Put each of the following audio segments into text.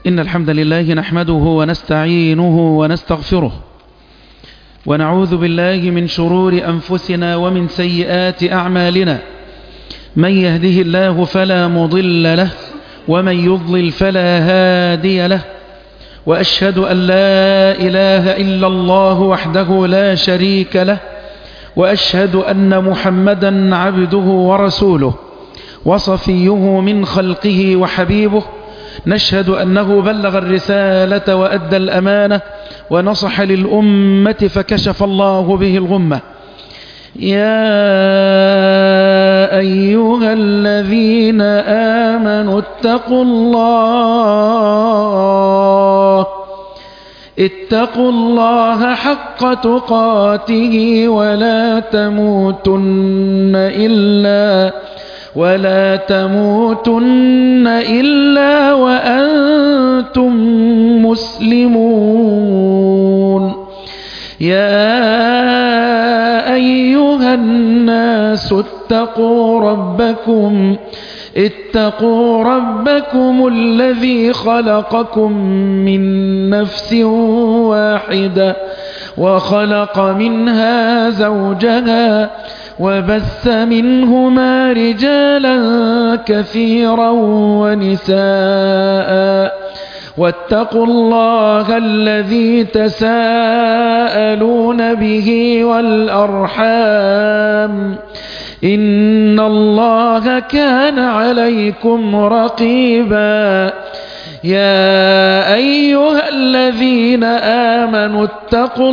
إن الحمد لله نحمده ونستعينه ونستغفره ونعوذ بالله من شرور أنفسنا ومن سيئات أعمالنا. من يهده الله فلا مضل له ومن يضلل فلا هادي له، وأشهد أن لا إله إلا الله وحده لا شريك له، وأشهد أن محمدا عبده ورسوله وصفيه من خلقه وحبيبه. نشهد أنه بلغ الرسالة وأدى الأمانة ونصح للأمة فكشف الله به الغمة. يا أيها الذين آمنوا اتقوا الله حق تقاته ولا تموتن إلا وأنتم مسلمون. يا أيها الناس اتقوا ربكم الذي خلقكم من نفس واحدة وخلق منها زوجها وبث منهما رجالا كثيرا ونساء، واتقوا الله الذي تساءلون به والأرحام إن الله كان عليكم رقيبا. يا أيها الذين آمنوا اتقوا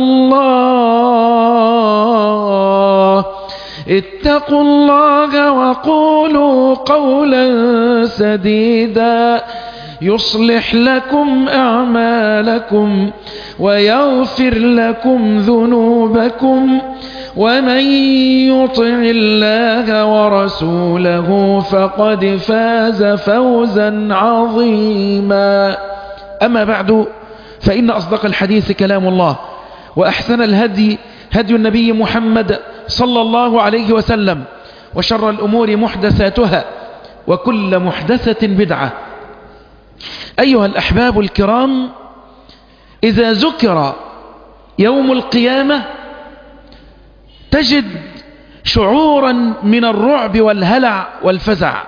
الله وقولوا قولا سديدا يصلح لكم أعمالكم ويغفر لكم ذنوبكم، ومن يطع الله ورسوله فقد فاز فوزا عظيما. أما بعد، فإن أصدق الحديث كلام الله، وأحسن الهدي هدي النبي محمد صلى الله عليه وسلم، وشر الأمور محدثاتها وكل محدثة بدعة. أيها الأحباب الكرام، إذا ذكر يوم القيامة تجد شعورا من الرعب والهلع والفزع،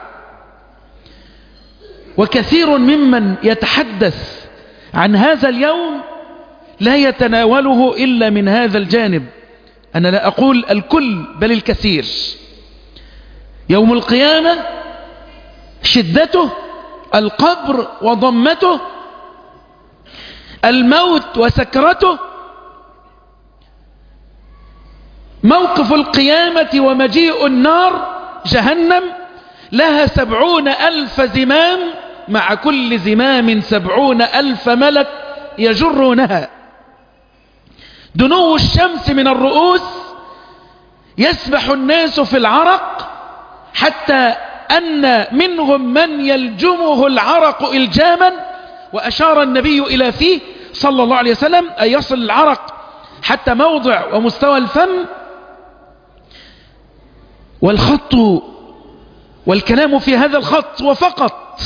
وكثير ممن يتحدث عن هذا اليوم لا يتناوله إلا من هذا الجانب. أنا لا أقول الكل بل الكثير. يوم القيامة شدته، القبر وضمته، الموت وسكرته، موقف القيامة ومجيء النار جهنم لها 70,000 زمام، مع كل زمام 70,000 ملك يجرونها. دنو الشمس من الرؤوس، يسبح الناس في العرق، حتى أن منهم من يلجمه العرق إلجاما، وأشار النبي إلى فيه صلى الله عليه وسلم أن يصل العرق حتى موضع ومستوى الفم. والخط والكلام في هذا الخط وفقط،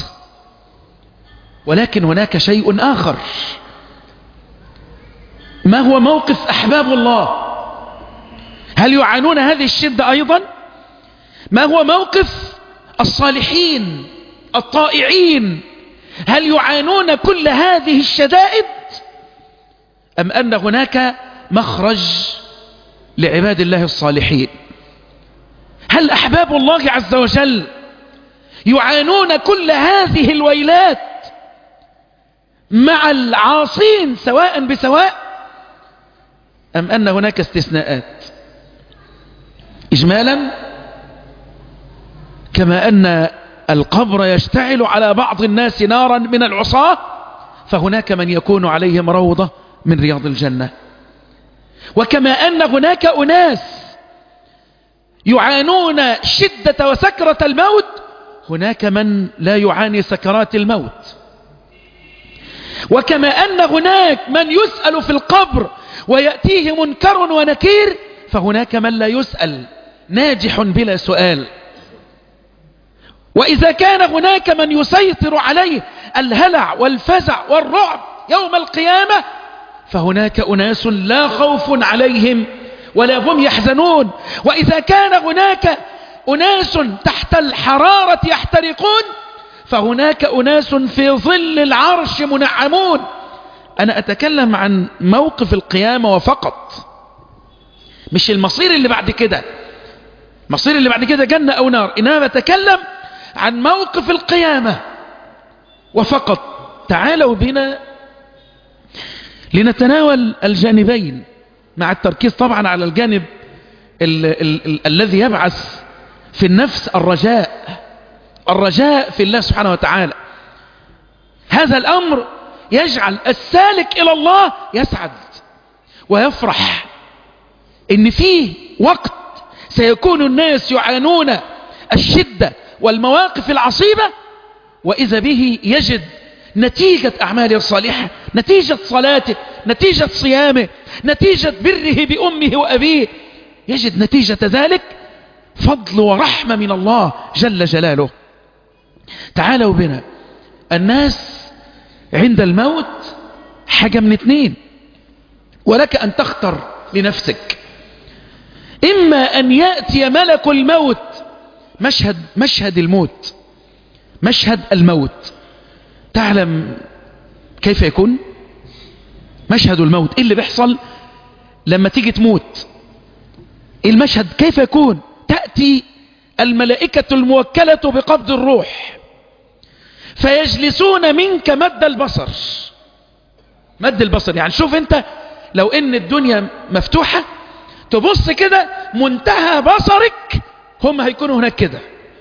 ولكن هناك شيء آخر. ما هو موقف أحباب الله؟ هل يعانون هذه الشدة أيضا؟ ما هو موقف الصالحين الطائعين؟ هل يعانون كل هذه الشدائد، أم أن هناك مخرج لعباد الله الصالحين؟ هل أحباب الله عز وجل يعانون كل هذه الويلات مع العاصين سواء بسواء، أم أن هناك استثناءات؟ إجمالا، كما أن القبر يشتعل على بعض الناس نارا من العصاة، فهناك من يكون عليهم روضة من رياض الجنة. وكما أن هناك أناس يعانون شدة وسكرة الموت، هناك من لا يعاني سكرات الموت. وكما أن هناك من يسأل في القبر ويأتيه منكر ونكير، فهناك من لا يسأل، ناجح بلا سؤال. وإذا كان هناك من يسيطر عليه الهلع والفزع والرعب يوم القيامة، فهناك أناس لا خوف عليهم ولا هم يحزنون. وإذا كان هناك أناس تحت الحرارة يحترقون، فهناك أناس في ظل العرش منعمون. أنا أتكلم عن موقف القيامة وفقط، مش المصير اللي بعد كده. المصير اللي بعد كده جنة أو نار، إنما أتكلم عن موقف القيامة وفقط. تعالوا بنا لنتناول الجانبين، مع التركيز طبعا على الجانب الذي يبعث في النفس الرجاء في الله سبحانه وتعالى. هذا الأمر يجعل السالك إلى الله يسعد ويفرح إن فيه وقت سيكون الناس يعانون الشدة والمواقف العصيبة، وإذا به يجد نتيجة أعماله الصالحة، نتيجة صلاته، نتيجة صيامه، نتيجة بره بأمه وأبيه، يجد نتيجة ذلك فضل ورحمة من الله جل جلاله. تعالوا بنا، الناس عند الموت حاجة من اتنين، ولك أن تختر لنفسك. إما أن يأتي ملك الموت، مشهد الموت، مشهد الموت. تعلم كيف يكون مشهد الموت؟ إيه اللي بيحصل لما تيجي تموت؟ إيه المشهد؟ كيف يكون؟ تأتي الملائكة الموكلة بقبض الروح فيجلسون منك مد البصر. مد البصر يعني شوف انت لو ان الدنيا مفتوحة، تبص كده منتهى بصرك هم هيكونوا هناك كده.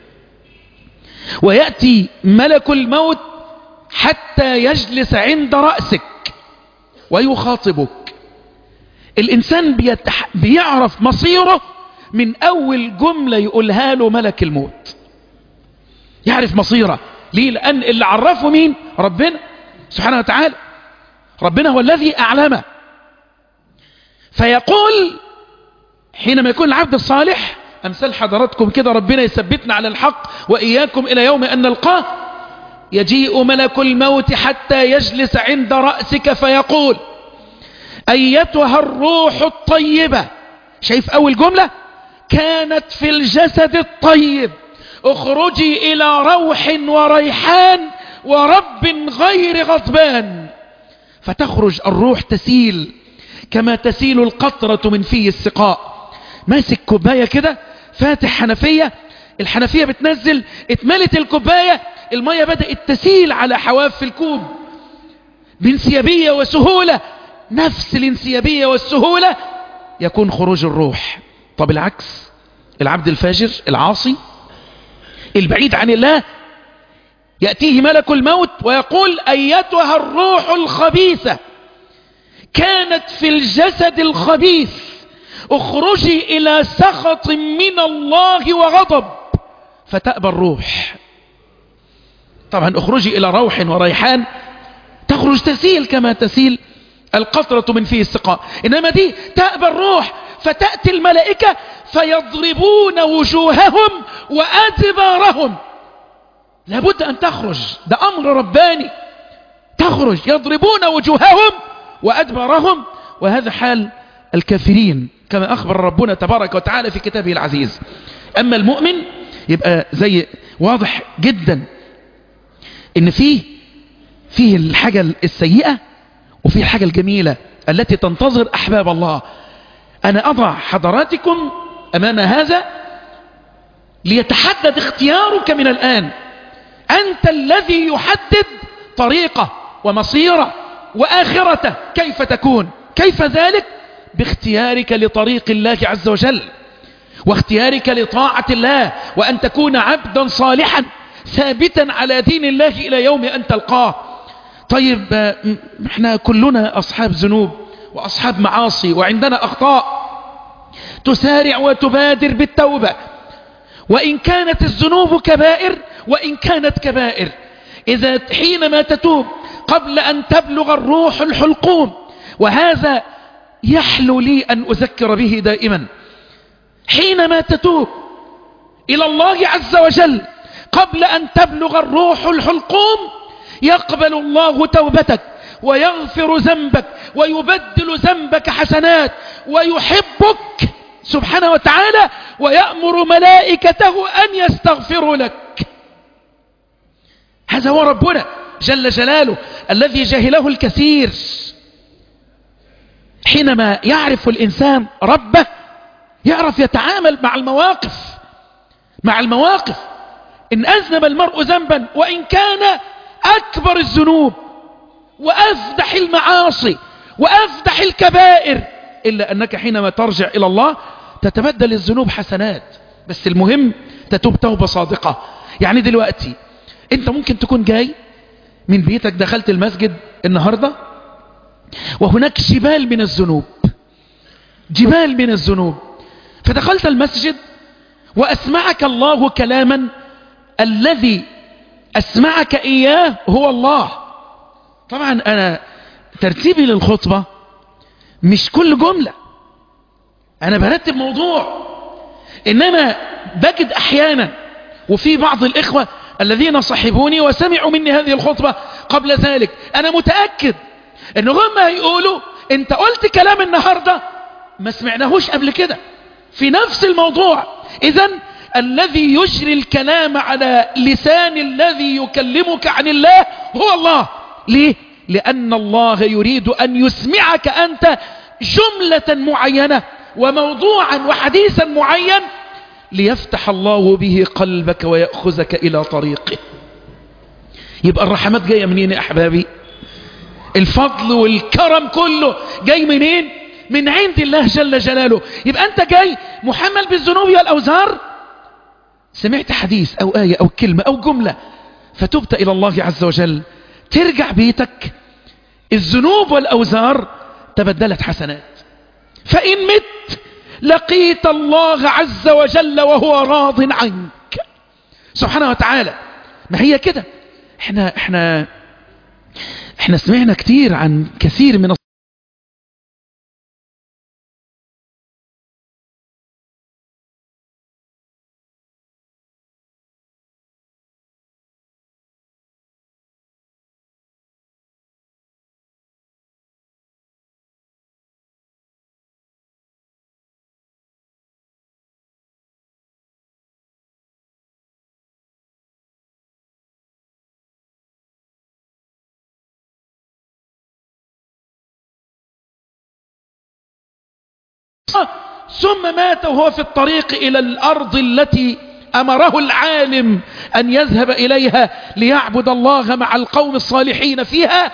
ويأتي ملك الموت حتى يجلس عند رأسك ويخاطبك. الإنسان بيعرف مصيره من أول جملة يقولها له ملك الموت، يعرف مصيره. ليه؟ لأن اللي عرفه مين؟ ربنا سبحانه وتعالى. ربنا هو الذي أعلمه. فيقول حينما يكون العبد الصالح أمثال حضراتكم كده، ربنا يثبتنا على الحق وإياكم إلى يوم أن نلقاه، يجيء ملك الموت حتى يجلس عند رأسك فيقول: أيتها الروح الطيبة. شايف أول جملة؟ كانت في الجسد الطيب، اخرجي إلى روح وريحان ورب غير غضبان. فتخرج الروح تسيل كما تسيل القطرة من في السقاء. ماسك كوباية كده، فاتح حنفية، الحنفية بتنزل، اتملت الكوباية، المية بدأت تسيل على حواف الكوب بانسيابية وسهولة. نفس الانسيابية والسهولة يكون خروج الروح. طب العكس، العبد الفاجر العاصي البعيد عن الله، يأتيه ملك الموت ويقول: أيتها الروح الخبيثة كانت في الجسد الخبيث، اخرجي إلى سخط من الله وغضب. فتأبى الروح. طبعا اخرجي إلى روح وريحان، تخرج تسيل كما تسيل القطرة من فيه السقاء. إنما دي تأبى الروح، فتأتي الملائكة فيضربون وجوههم وأدبارهم. لابد أن تخرج، ده أمر رباني، تخرج يضربون وجوههم وأدبارهم. وهذا حال الكافرين كما أخبر ربنا تبارك وتعالى في كتابه العزيز. أما المؤمن يبقى زي واضح جدا إن فيه الحاجة السيئة وفيه الحاجة الجميلة التي تنتظر أحباب الله. أنا أضع حضراتكم أمام هذا ليتحدد اختيارك من الآن. أنت الذي يحدد طريقه ومصيره وآخرته كيف تكون. كيف ذلك؟ باختيارك لطريق الله عز وجل، واختيارك لطاعة الله، وأن تكون عبدا صالحا ثابتا على دين الله إلى يوم أن تلقاه. طيب احنا كلنا أصحاب ذنوب وأصحاب معاصي وعندنا أخطاء. تسارع وتبادر بالتوبة وإن كانت الذنوب كبائر، وإن كانت كبائر إذا حينما تتوب قبل أن تبلغ الروح الحلقوم. وهذا يحلو لي أن أذكر به دائما، حينما تتوب إلى الله عز وجل قبل أن تبلغ الروح الحلقوم يقبل الله توبتك ويغفر ذنبك ويبدل ذنبك حسنات ويحبك سبحانه وتعالى ويأمر ملائكته أن يستغفروا لك. هذا هو ربنا جل جلاله الذي جهله الكثير. حينما يعرف الإنسان ربه يعرف يتعامل مع المواقف. إن أذنب المرء ذنبا وإن كان أكبر الذنوب وأفدح المعاصي وأفدح الكبائر إلا أنك حينما ترجع إلى الله تتبدل الذنوب حسنات. بس المهم تتوب توبة صادقة. يعني دلوقتي أنت ممكن تكون جاي من بيتك دخلت المسجد النهاردة وهناك جبال من الذنوب فدخلت المسجد وأسمعك الله كلاما الذي أسمعك إياه هو الله. طبعا أنا ترتيبي للخطبة مش كل جملة، أنا برتب موضوع، إنما بجد أحيانا وفي بعض الإخوة الذين صحبوني وسمعوا مني هذه الخطبة قبل ذلك أنا متأكد إن هم هيقولوا أنت قلت كلام النهاردة ما سمعناهوش قبل كده في نفس الموضوع. إذن الذي يجري الكلام على لسان الذي يكلمك عن الله هو الله. ليه؟ لأن الله يريد أن يسمعك أنت جملة معينة وموضوعا وحديثا معين ليفتح الله به قلبك ويأخذك إلى طريقه. يبقى الرحمات جاية منين يا أحبابي؟ الفضل والكرم كله جاي منين؟ من عند الله جل جلاله. يبقى أنت جاي محمل بالذنوب والأوزار، سمعت حديث أو آية أو كلمة أو جملة فتبت إلى الله عز وجل، ترجع بيتك الذنوب والأوزار تبدلت حسنات، فإن مت لقيت الله عز وجل وهو راض عنك سبحانه وتعالى. ما هي كده. احنا سمعنا كتير عن كثير من ثم مات وهو في الطريق إلى الأرض التي أمره العالم أن يذهب إليها ليعبد الله مع القوم الصالحين فيها.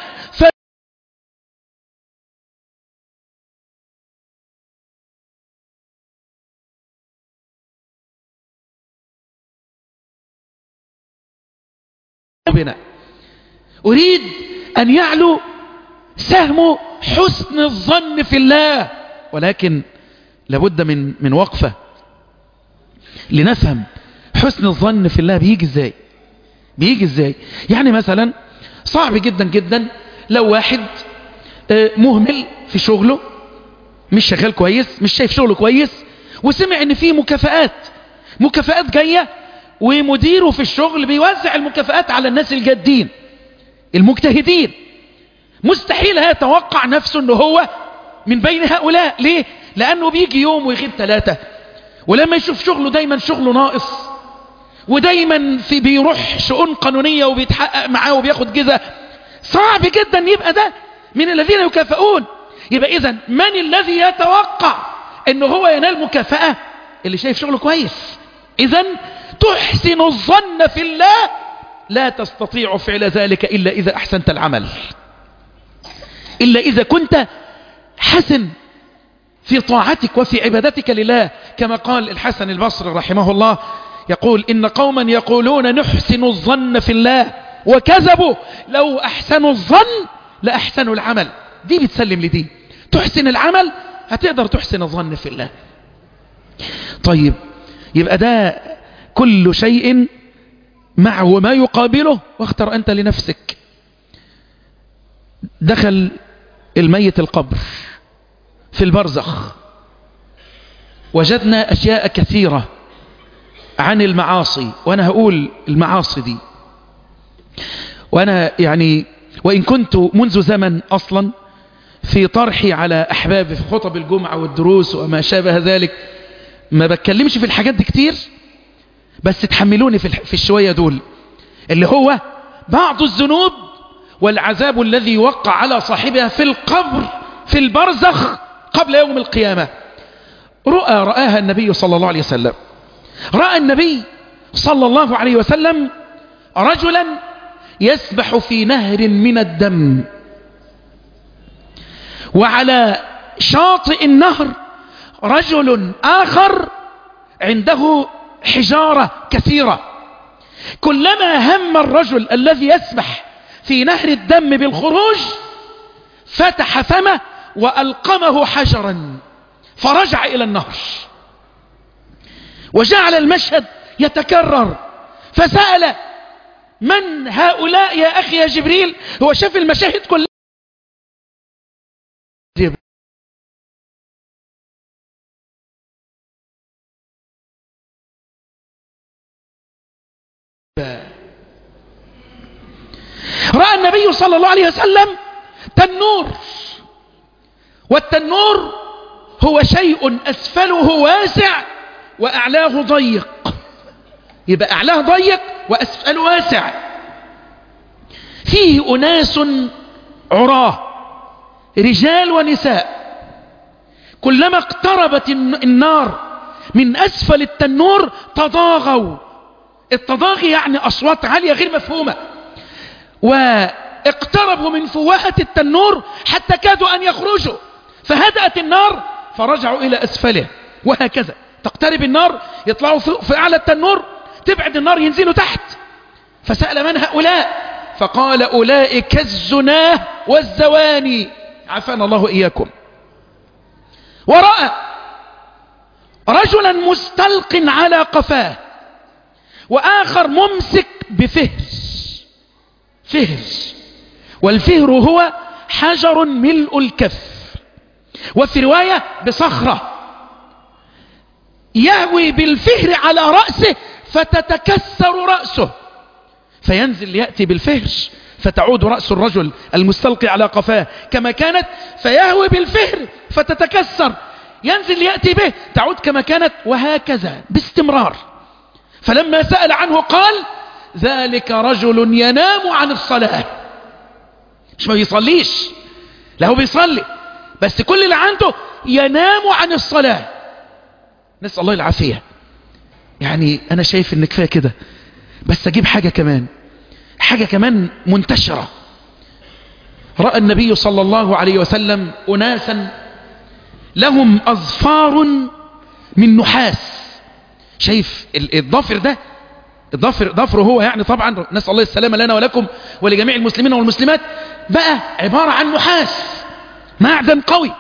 أريد أن يعلو سهم حسن الظن في الله، ولكن لابد من وقفة لنفهم حسن الظن في الله بيجي ازاي. يعني مثلا صعب جدا جدا لو واحد مهمل في شغله، مش شغال كويس، مش شايف شغله كويس، وسمع ان في مكافآت جاية ومديره في الشغل بيوزع المكافآت على الناس الجادين المجتهدين. مستحيل يتوقع نفسه انه هو من بين هؤلاء. ليه؟ لأنه بيجي يوم ويغيب 3، ولما يشوف شغله دايما شغله ناقص، ودايما بيروح شؤون قانونية وبيتحقق معاه وبياخد جزء. صعب جدا يبقى ده من الذين يكافئون. يبقى إذن من الذي يتوقع انه هو ينال مكافأة؟ اللي شايف شغله كويس. إذن تحسن الظن في الله لا تستطيع فعل ذلك إلا إذا أحسنت العمل، إلا إذا كنت حسن في طاعتك وفي عبادتك لله. كما قال الحسن البصري رحمه الله، يقول إن قوما يقولون نحسن الظن في الله وكذبوا، لو أحسنوا الظن لأحسنوا العمل. دي بتسلم لدي، تحسن العمل هتقدر تحسن الظن في الله. طيب يبقى ده كل شيء معه ما يقابله، واختر أنت لنفسك. دخل الميت القبر في البرزخ، وجدنا أشياء كثيرة عن المعاصي، وأنا هقول المعاصي دي، وأنا يعني وإن كنت منذ زمن أصلا في طرحي على أحبابي في خطب الجمعة والدروس وما شابه ذلك ما بتكلمش في الحاجات دي كتير، بس تحملوني في الشوية دول، اللي هو بعض الذنوب والعذاب الذي وقع على صاحبها في القبر في البرزخ قبل يوم القيامة. رآها النبي صلى الله عليه وسلم. رأى النبي صلى الله عليه وسلم رجلا يسبح في نهر من الدم، وعلى شاطئ النهر رجل آخر عنده حجارة كثيرة. كلما هم الرجل الذي يسبح في نهر الدم بالخروج فتح فمه وألقمه حجرا فرجع إلى النهر، وجعل المشهد يتكرر. فسأل: من هؤلاء يا أخي يا جبريل؟ هو شاف المشاهد كلها. رأى النبي صلى الله عليه وسلم تنور، والتنور هو شيء أسفله واسع وأعلاه ضيق، يبقى أعلاه ضيق وأسفله واسع. فيه أناس عراه رجال ونساء، كلما اقتربت النار من أسفل التنور تضاغوا. التضاغي يعني أصوات عالية غير مفهومة، واقتربوا من فوهة التنور حتى كادوا أن يخرجوا، فهدأت النار فرجعوا إلى أسفله. وهكذا تقترب النار يطلعوا في أعلى التنور، تبعد النار ينزلوا تحت. فسأل: من هؤلاء؟ فقال: أولئك الزناه والزواني، عافانا الله إياكم. ورأى رجلا مستلق على قفاه، وآخر ممسك بفهر، والفهر هو حجر ملء الكف، وفي رواية بصخرة، يهوي بالفهر على رأسه فتتكسر رأسه، فينزل يأتي بالفهر فتعود رأس الرجل المستلقي على قفاه كما كانت، فيهوي بالفهر فتتكسر، ينزل يأتي به تعود كما كانت، وهكذا باستمرار. فلما سأل عنه قال: ذلك رجل ينام عن الصلاة. مش ما بيصليش، لا هو بيصلي، بس كل اللي عنده ينام عن الصلاة. نسأل الله العافية. يعني أنا شايف إن كفاية كده، بس أجيب حاجة كمان منتشرة. رأى النبي صلى الله عليه وسلم أناسا لهم أظفار من نحاس. شايف الضفر ده؟ الضفر هو يعني طبعا نسأل الله السلامة لنا ولكم ولجميع المسلمين والمسلمات، بقى عبارة عن نحاس، معدن قوي.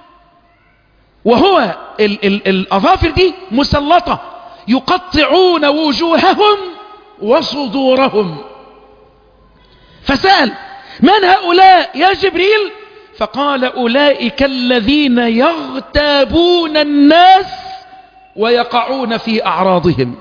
وهو الأظافر دي مسلطة، يقطعون وجوههم وصدورهم. فسأل: من هؤلاء يا جبريل؟ فقال: أولئك الذين يغتابون الناس ويقعون في أعراضهم.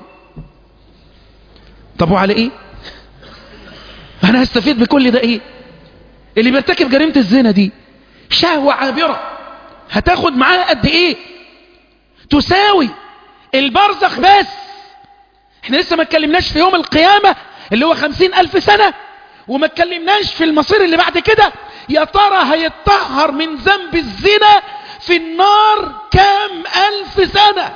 طب وعلى ايه؟ انا هستفيد بكل ده ايه؟ اللي بيرتكب جريمة الزنا دي شهوة عابرة هتاخد معاها قد ايه؟ تساوي البرزخ بس. احنا لسه ما اتكلمناش في يوم القيامة اللي هو 50,000 سنة، وما اتكلمناش في المصير اللي بعد كده. يا ترى هيتطهر من ذنب الزنا في النار كام ألف سنة؟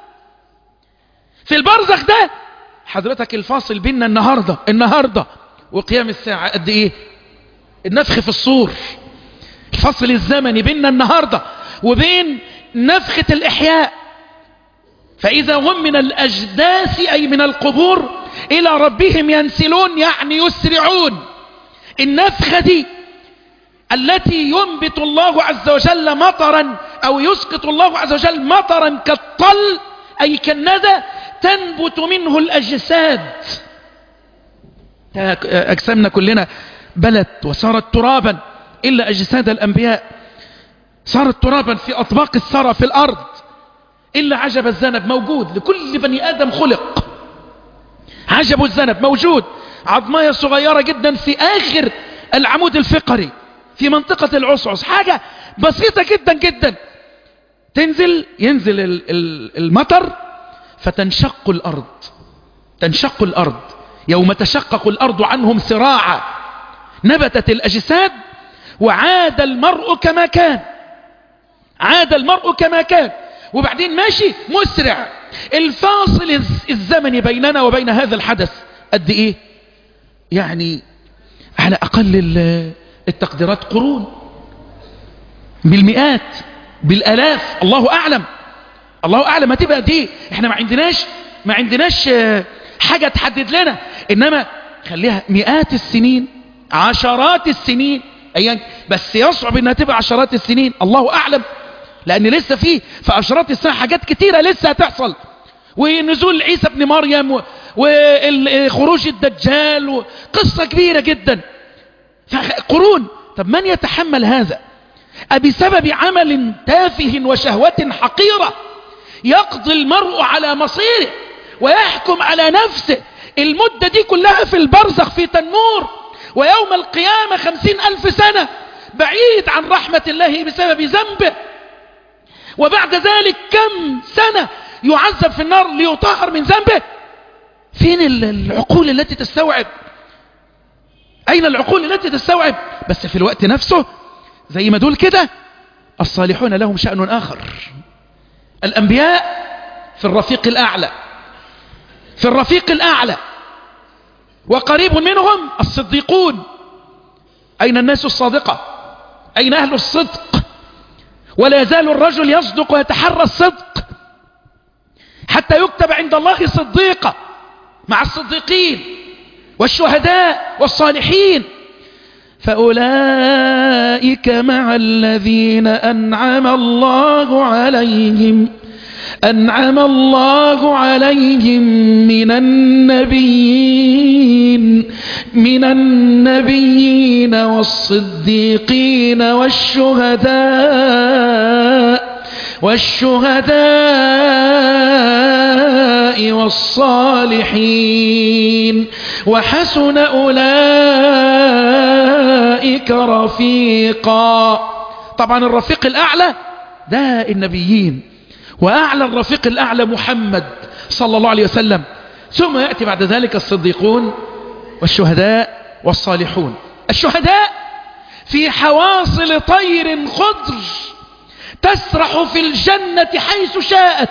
في البرزخ ده حضرتك الفاصل بيننا النهاردة وقيام الساعة قد ايه؟ النفخ في الصور. الفصل الزمني بيننا النهاردة وبين نفخة الإحياء. فإذا هم من الأجداث أي من القبور إلى ربهم ينسلون، يعني يسرعون. النفخة دي التي ينبت الله عز وجل مطرا أو يسقط الله عز وجل مطرا كالطل أي كالندى، تنبت منه الأجساد. أجسامنا كلنا بلت وصارت ترابا إلا أجساد الأنبياء، صارت ترابا في أطباق الثرى في الأرض، إلا عجب الذنب موجود لكل بني آدم خلق. عجب الذنب موجود، عظماية صغيرة جدا في آخر العمود الفقري في منطقة العصعص، حاجة بسيطة جدا جدا. ينزل المطر فتنشق الأرض، تنشق الأرض. يوم تشقق الأرض عنهم سراعا نبتت الأجساد وعاد المرء كما كان، عاد المرء كما كان. وبعدين ماشي مسرع. الفاصل الزمني بيننا وبين هذا الحدث قد ايه؟ يعني على أقل التقديرات قرون، بالمئات بالآلاف، الله أعلم، الله أعلم هتبقى دي. احنا ما عندناش حاجة تحدد لنا، إنما خليها مئات السنين، عشرات السنين أيان، بس يصعب إنها تبقى عشرات السنين، الله أعلم، لأن لسه في عشرات السنين حاجات كتيرة لسه هتحصل، ونزول عيسى ابن مريم وخروج الدجال وقصة كبيرة جدا، قرون. طب من يتحمل هذا؟ أبسبب عمل تافه وشهوة حقيرة يقضي المرء على مصيره ويحكم على نفسه المدة دي كلها في البرزخ في تنور، ويوم القيامة 50,000 سنة بعيد عن رحمة الله بسبب ذنبه، وبعد ذلك كم سنة يعذب في النار ليطهر من ذنبه. فين العقول التي تستوعب؟ أين العقول التي تستوعب؟ بس في الوقت نفسه زي ما دول كده الصالحون لهم شأن آخر. الأنبياء في الرفيق الأعلى، في الرفيق الأعلى، وقريب منهم الصديقون. أين الناس الصادقة؟ أين أهل الصدق؟ ولا يزال الرجل يصدق ويتحرى الصدق حتى يكتب عند الله صديقا مع الصديقين والشهداء والصالحين. فأولئك مع الذين أنعم الله عليهم من النبيين والصديقين والشهداء والصالحين وحسن أولئك رفيقا. طبعا الرفيق الأعلى ده النبيين، وأعلى الرفيق الأعلى محمد صلى الله عليه وسلم، ثم يأتي بعد ذلك الصديقون والشهداء والصالحون. الشهداء في حواصل طير خضر تسرح في الجنة حيث شاءت.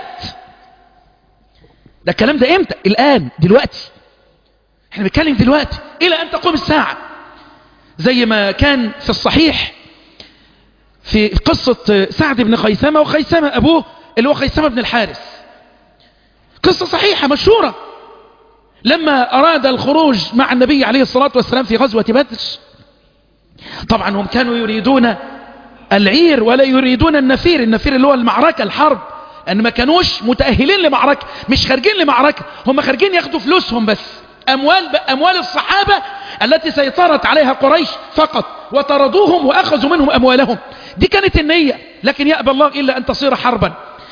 ده الكلام ده امتى؟ الآن، دلوقتي، احنا بنتكلم دلوقتي إلى أن تقوم الساعة، زي ما كان في الصحيح في قصة سعد بن خيثمة وخيثمة أبوه اللي هو خيثمة بن الحارث، قصة صحيحة مشهورة. لما أراد الخروج مع النبي عليه الصلاة والسلام في غزوة بدر، طبعا هم كانوا يريدون العير ولا يريدون النفير اللي هو المعركة، الحرب، أن ما كانوش متأهلين لمعركة، مش خارجين لمعركة، هم خارجين ياخدوا فلوسهم بس، أموال الصحابة التي سيطرت عليها قريش فقط، وطردوهم وأخذوا منهم أموالهم. دي كانت النية، لكن يأبى الله إلا أن تصير حربا.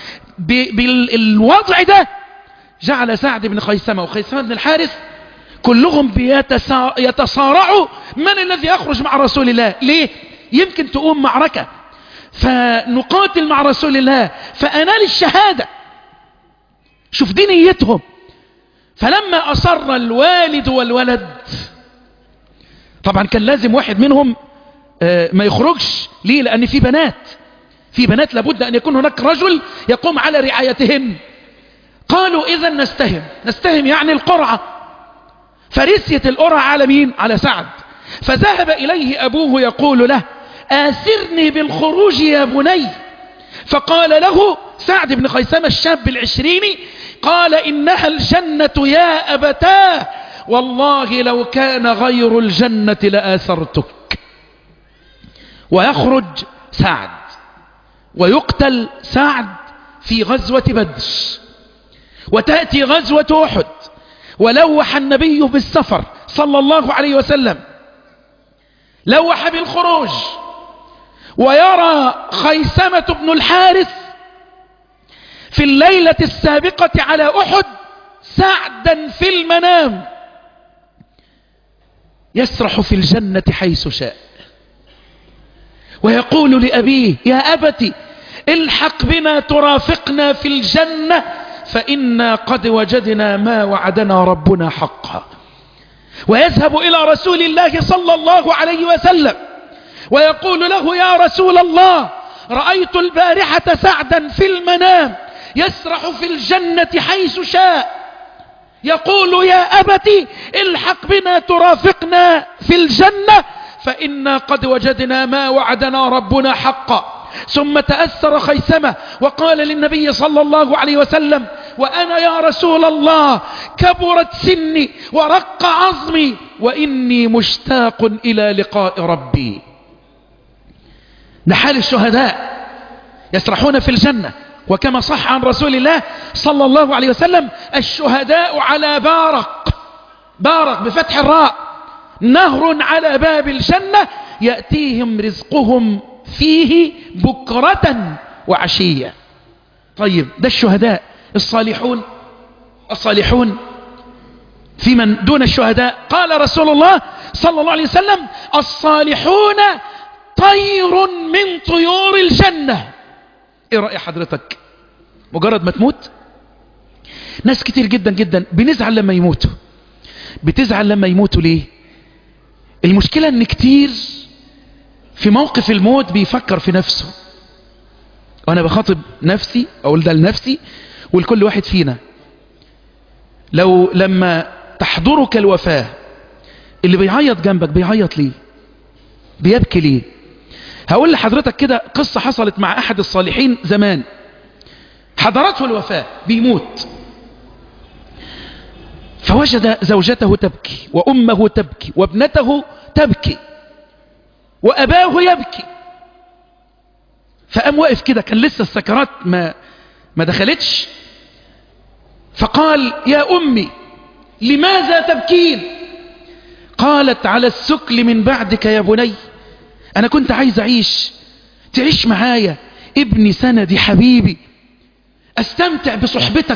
بالوضع ده جعل سعد بن خيثمة وخيثمة بن الحارث كلهم يتصارعوا من الذي يخرج مع رسول الله. ليه؟ يمكن تقوم معركة فنقاتل مع رسول الله فأنال الشهادة. شوف دي نيتهم. فلما أصر الوالد والولد، طبعا كان لازم واحد منهم ما يخرجش. ليه؟ لأن في بنات لابد أن يكون هناك رجل يقوم على رعايتهن. قالوا إذا نستهم يعني القرعة. فرسية القرعة على مين؟ على سعد. فذهب إليه أبوه يقول له آسرني بالخروج يا بني. فقال له سعد بن خيثمة الشاب العشريني، قال إنها الجنة يا أبتاه، والله لو كان غير الجنة لآثرتك. ويخرج سعد ويقتل سعد في غزوة بدر، وتأتي غزوة أحد، ولوح النبي بالسفر صلى الله عليه وسلم، لوح بالخروج، ويرى خيثمة بن الحارث في الليلة السابقة على أحد سعدا في المنام يسرح في الجنة حيث شاء، ويقول لأبيه يا أبت الحق بنا ترافقنا في الجنة فإنا قد وجدنا ما وعدنا ربنا حقا. ويذهب إلى رسول الله صلى الله عليه وسلم ويقول له يا رسول الله رأيت البارحة سعدا في المنام يسرح في الجنة حيث شاء، يقول يا أبت الحق بنا ترافقنا في الجنة فإنا قد وجدنا ما وعدنا ربنا حقا. ثم تأثر خيثمة وقال للنبي صلى الله عليه وسلم وأنا يا رسول الله كبرت سني ورق عظمي وإني مشتاق إلى لقاء ربي. ده حال الشهداء يسرحون في الجنة. وكما صح عن رسول الله صلى الله عليه وسلم الشهداء على بارق بفتح الراء نهر على باب الجنة يأتيهم رزقهم فيه بكرة وعشية. طيب ده الشهداء. الصالحون في من دون الشهداء قال رسول الله صلى الله عليه وسلم الصالحون طير من طيور الجنة. ايه رأي حضرتك؟ مجرد ما تموت ناس كتير جدا جدا بنزعل لما يموتوا. بتزعل لما يموتوا ليه؟ المشكلة ان كتير في موقف الموت بيفكر في نفسه. وانا بخاطب نفسي اقول ده لنفسي ولكل واحد فينا. لما تحضرك الوفاة اللي بيعيط جنبك بيعيط ليه؟ بيبكي ليه؟ هقول لحضرتك كده قصة حصلت مع احد الصالحين زمان. حضرته الوفاة بيموت فوجد زوجته تبكي وامه تبكي وابنته تبكي واباه يبكي. فقام واقف كده كان لسه السكرات ما دخلتش فقال يا امي لماذا تبكين؟ قالت على السكل من بعدك يا بني، انا كنت عايز تعيش معايا ابني سندي حبيبي، استمتع بصحبتك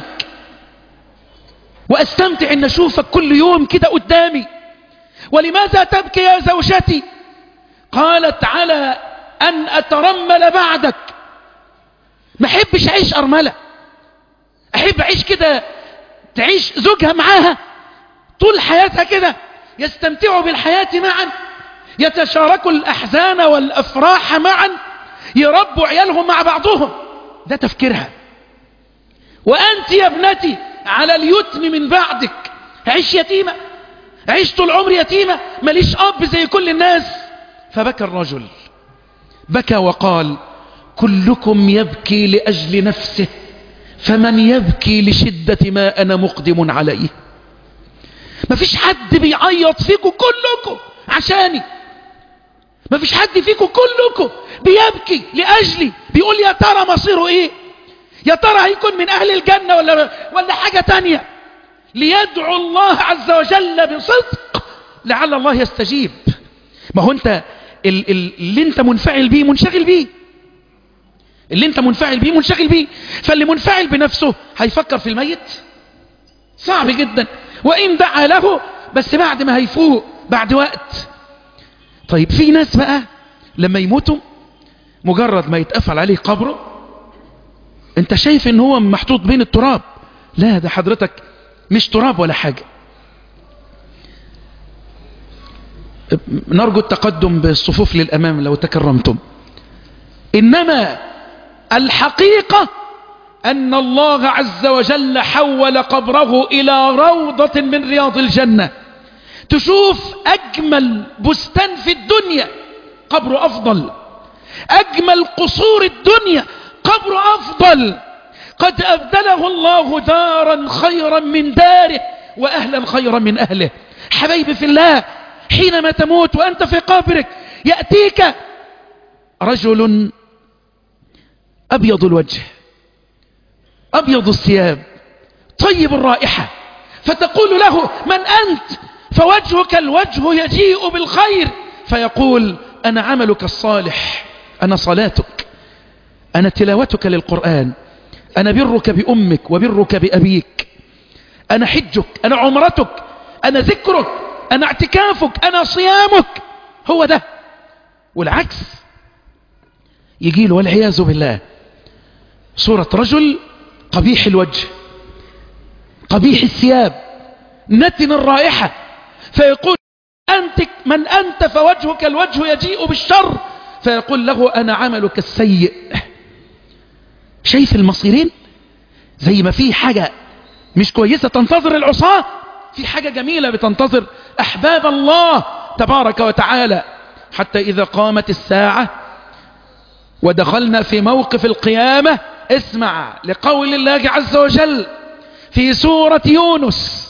واستمتع ان اشوفك كل يوم كده قدامي. ولماذا تبكي يا زوجتي؟ قالت على ان اترمل بعدك، ما احبش اعيش ارملة، احب اعيش كده تعيش زوجها معاها طول حياتها كده يستمتعوا بالحياة معا، يتشاركوا الاحزان والافراح معا، يربوا عيالهم مع بعضهم. ده تفكيرها. وانت يا ابنتي على اليتم من بعدك، عيش يتيمة، عيش طول عمر يتيمة، ماليش اب زي كل الناس. فبكى الرجل، بكى وقال كلكم يبكي لأجل نفسه فمن يبكي لشدة ما أنا مقدم عليه. مفيش حد بيعيط فيكم كلكم عشاني، مفيش حد فيكم كلكم بيبكي لأجلي بيقول يا ترى مصيره ايه، يا ترى هيكون من أهل الجنة ولا حاجة تانية. ليدعو الله عز وجل بصدق لعل الله يستجيب. ما هو انت اللي انت منفعل بيه منشغل بيه، اللي انت منفعل بيه منشغل بيه. فاللي منفعل بنفسه هيفكر في الميت؟ صعب جدا. وإن دعا له بس بعد ما هيفوق بعد وقت. طيب في ناس بقى لما يموتوا مجرد ما يتقفل عليه قبره انت شايف ان هو محطوط بين التراب. لا، ده حضرتك مش تراب ولا حاجة. نرجو التقدم بالصفوف للأمام لو تكرمتم. إنما الحقيقة أن الله عز وجل حول قبره إلى روضة من رياض الجنة. تشوف أجمل بستان في الدنيا قبر أفضل، أجمل قصور الدنيا قبر أفضل. قد أبدله الله دارا خيرا من داره وأهلا خيرا من أهله. حبيبي في الله، حينما تموت وأنت في قبرك يأتيك رجل أبيض الوجه أبيض الثياب طيب الرائحة، فتقول له من أنت؟ فوجهك الوجه يجيء بالخير، فيقول أنا عملك الصالح، أنا صلاتك، أنا تلاوتك للقرآن، أنا برك بأمك وبرك بأبيك، أنا حجك، أنا عمرتك، أنا ذكرك، أنا اعتكافك، أنا صيامك. هو ده. والعكس يجي له والعياذ بالله صورة رجل قبيح الوجه، قبيح الثياب، نتن الرائحة، فيقول أنت من أنت؟ فوجهك الوجه يجيء بالشر، فيقول له أنا عملك السيء. شايف المصيرين؟ زي ما في حاجة مش كويسة تنتظر العصاة، في حاجة جميلة بتنتظر أحباب الله تبارك وتعالى. حتى إذا قامت الساعة ودخلنا في موقف القيامة، اسمع لقول الله عز وجل في سورة يونس: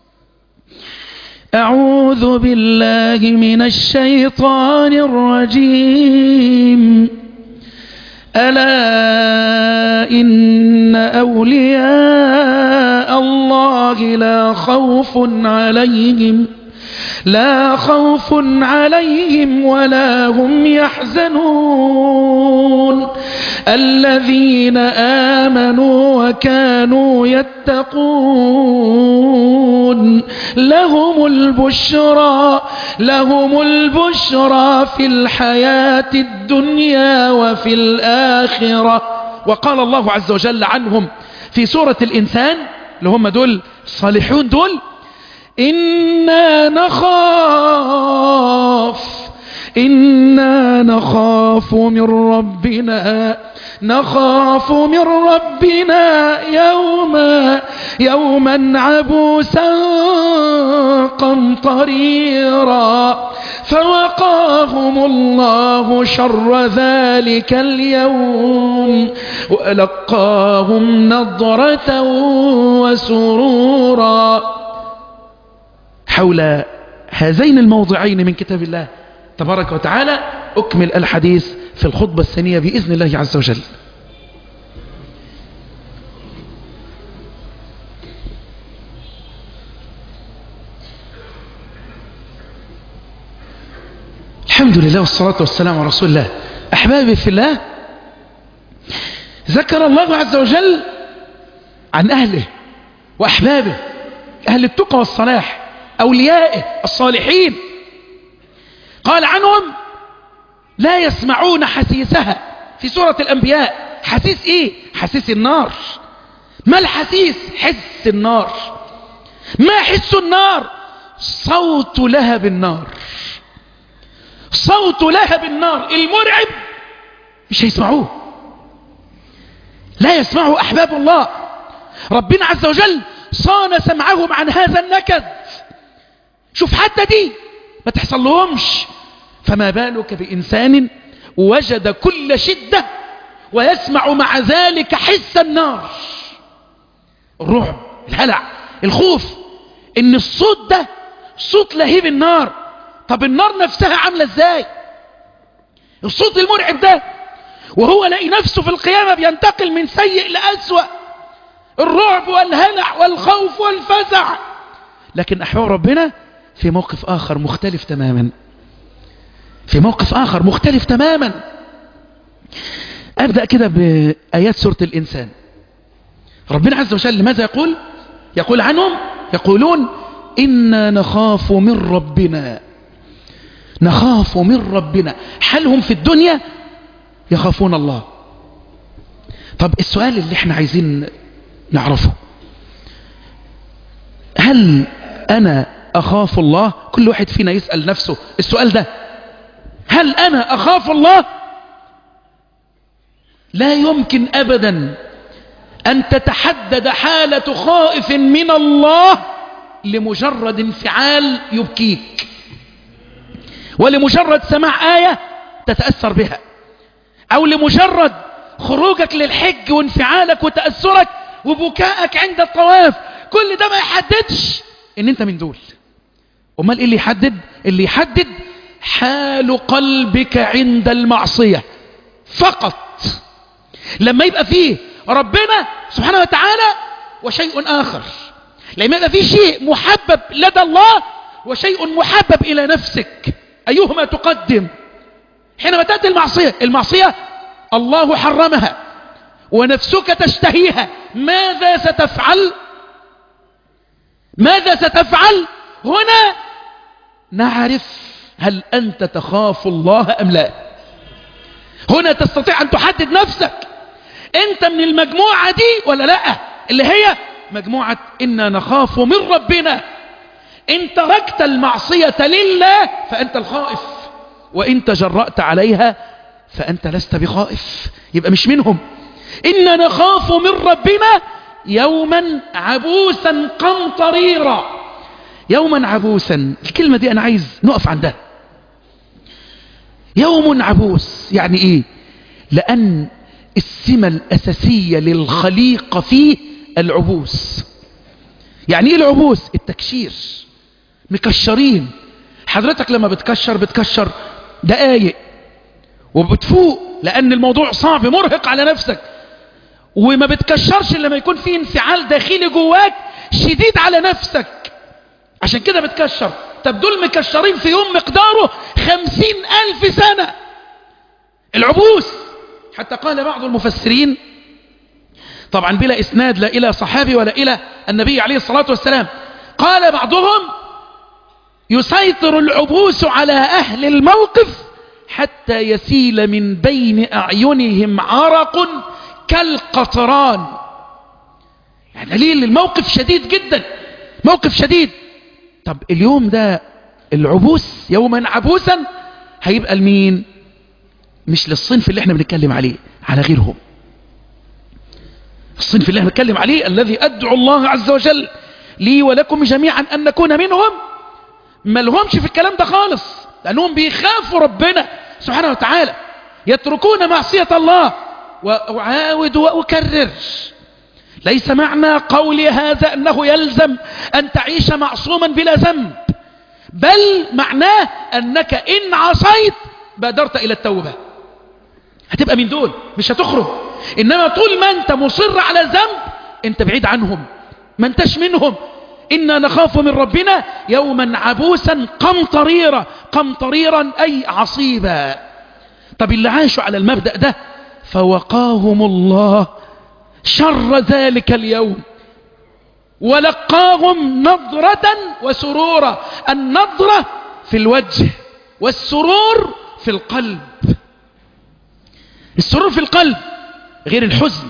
أعوذ بالله من الشيطان الرجيم. ألا إن أولياء الله لا خوف عليهم ولا هم يحزنون الذين آمنوا وكانوا يتقون لهم البشرى في الحياة الدنيا وفي الآخرة. وقال الله عز وجل عنهم في سورة الإنسان، اللي هم دول الصالحون دول: إنا نخاف من ربنا يوما عبوسا قمطريرا فوقاهم الله شر ذلك اليوم ولقاهم نضرة وسرورا. حول هذين الموضعين من كتاب الله تبارك وتعالى أكمل الحديث في الخطبة الثانية بإذن الله عز وجل. الحمد لله والصلاة والسلام على رسول الله. أحبابي في الله، ذكر الله عز وجل عن أهله وأحبابه، أهل التقى والصلاح، أوليائه الصالحين. قال عنهم: لا يسمعون حسيسها في سورة الأنبياء. حسيس إيه؟ حسيس النار. ما الحسيس؟ حس النار. ما حس النار؟ صوت لهب النار. صوت لهب النار المرعب مش هيسمعوه، لا يسمعه أحباب الله. ربنا عز وجل صان سمعهم عن هذا النكد. شوف حتى دي ما تحصل لهمش، فما بالك بإنسان وجد كل شدة ويسمع مع ذلك حس النار، الرعب، الهلع، الخوف، ان الصوت ده صوت لهيب النار. طب النار نفسها عاملة ازاي؟ الصوت المرعب ده، وهو لاقي نفسه في القيامة بينتقل من سيء لأسوأ، الرعب والهلع والخوف والفزع. لكن أحوال ربنا في موقف آخر مختلف تماما، في موقف آخر مختلف تماما. أبدأ كده بآيات سورة الإنسان. ربنا عز وجل ماذا يقول؟ يقول عنهم، يقولون: إنا نخاف من ربنا. نخاف من ربنا. حالهم في الدنيا يخافون الله. طب السؤال اللي احنا عايزين نعرفه: هل أنا أخاف الله؟ كل واحد فينا يسأل نفسه السؤال ده: هل أنا أخاف الله؟ لا يمكن أبدا أن تتحدد حالة خائف من الله لمجرد انفعال يبكيك، ولمجرد سماع آية تتأثر بها، أو لمجرد خروجك للحج وانفعالك وتأثرك وبكائك عند الطواف. كل ده ما يحددش ان انت من دول. امال ايه اللي يحدد؟ اللي يحدد حال قلبك عند المعصية فقط. لما يبقى فيه ربنا سبحانه وتعالى وشيء آخر، لما يبقى فيه شيء محبب لدى الله وشيء محبب إلى نفسك، أيهما تقدم؟ حينما تأتي المعصية الله حرمها ونفسك تشتهيها، ماذا ستفعل؟ ماذا ستفعل؟ هنا نعرف هل أنت تخاف الله أم لا. هنا تستطيع أن تحدد نفسك، أنت من المجموعة دي ولا لا، اللي هي مجموعة إنا نخاف من ربنا. إن تركت المعصية لله فأنت الخائف، وإن تجرأت عليها فأنت لست بخائف، يبقى مش منهم. إنا نخاف من ربنا يوما عبوسا قمطريرا. يوما عبوسا، الكلمة دي أنا عايز نقف عندها. يوم عبوس يعني إيه؟ لأن السمة الأساسية للخليقة فيه العبوس. يعني إيه العبوس؟ التكشير، مكشرين. حضرتك لما بتكشر دقايق وبتفوق، لأن الموضوع صعب مرهق على نفسك، وما بتكشرش لما يكون فيه انفعال داخلي جواك شديد على نفسك، عشان كده بتكشر. طب دول مكشرين في يوم مقداره 50,000 سنة. العبوس، حتى قال بعض المفسرين طبعا بلا إسناد، لا إلى صحابي ولا إلى النبي عليه الصلاة والسلام، قال بعضهم يسيطر العبوس على أهل الموقف حتى يسيل من بين أعينهم عرق كالقطران. يعني دليل الموقف شديد جدا، موقف شديد. طب اليوم ده العبوس يوما عبوسا هيبقى لمين؟ مش للصنف اللي احنا بنتكلم عليه، على غيرهم. الصنف اللي احنا بنتكلم عليه الذي أدعو الله عز وجل لي ولكم جميعا أن نكون منهم، ما لهمش في الكلام ده خالص، لأنهم بيخافوا ربنا سبحانه وتعالى، يتركون معصية الله. وأعاود وأكرر، ليس معنى قولي هذا أنه يلزم أن تعيش معصوما بلا ذنب، بل معناه أنك إن عصيت بادرت إلى التوبة، هتبقى من دول، مش هتخرج. إنما طول ما أنت مصر على ذنب أنت بعيد عنهم، ما أنتش منهم. إنا نخاف من ربنا يوما عبوسا قمطريرا. قمطريرا أي عصيبا. طب اللي عاشوا على المبدأ ده فوقاهم الله شر ذلك اليوم ولقاهم نضرة وسرورا. النضرة في الوجه والسرور في القلب. السرور في القلب غير الحزن.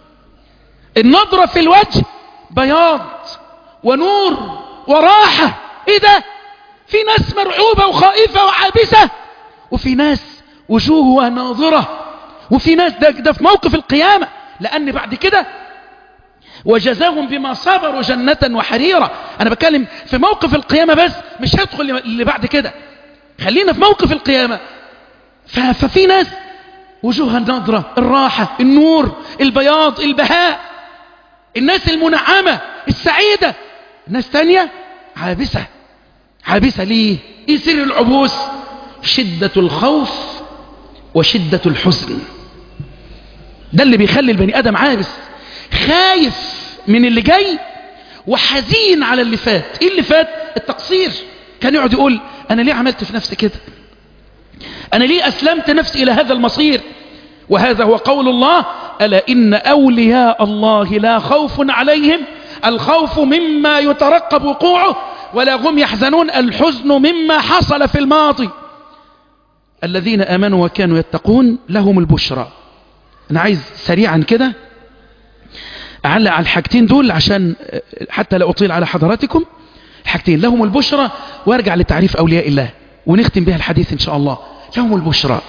النضرة في الوجه بياض ونور وراحة. ايه ده؟ في ناس مرعوبة وخائفة وعابسة، وفي ناس وجوهها ناظرة، وفي ناس ده في موقف القيامة، لأن بعد كده وجزاهم بما صبروا جنة وحريرا. أنا بتكلم في موقف القيامة بس، مش هدخل اللي بعد كده، خلينا في موقف القيامة. ففي ناس وجوهها النضرة، الراحة، النور، البياض، البهاء، الناس المنعمة السعيدة. ناس تانية عابسة. عابسة ليه؟ ايه سر العبوس؟ شدة الخوف وشدة الحزن. ده اللي بيخلي البني آدم عابس، خايف من اللي جاي وحزين على اللي فات. ايه اللي فات؟ التقصير. كان يقعد يقول انا ليه عملت في نفسي كده، انا ليه اسلمت نفسي الى هذا المصير. وهذا هو قول الله ألا إن أولياء الله لا خوف عليهم، الخوف مما يترقب وقوعه، ولا هم يحزنون، الحزن مما حصل في الماضي. الذين آمنوا وكانوا يتقون لهم البشرى. أنا عايز سريعا كده أعلق على الحاجتين دول عشان حتى لا أطيل على حضراتكم. الحاجتين لهم البشرى، وارجع لتعريف أولياء الله ونختم بها الحديث إن شاء الله. لهم البشرى.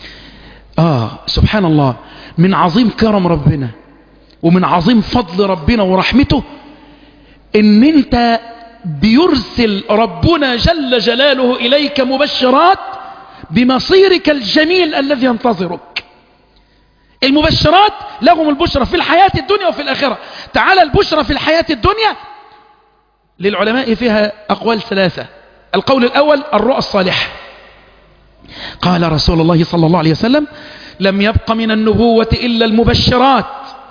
سبحان الله، من عظيم كرم ربنا ومن عظيم فضل ربنا ورحمته ان انت بيرسل ربنا جل جلاله اليك مبشرات بمصيرك الجميل الذي ينتظرك. المبشرات لهم البشرى في الحياة الدنيا وفي الآخرة. تعالى البشرى في الحياة الدنيا للعلماء فيها أقوال ثلاثة. القول الأول الرؤى الصالحة. قال رسول الله صلى الله عليه وسلم لم يبق من النبوة إلا المبشرات.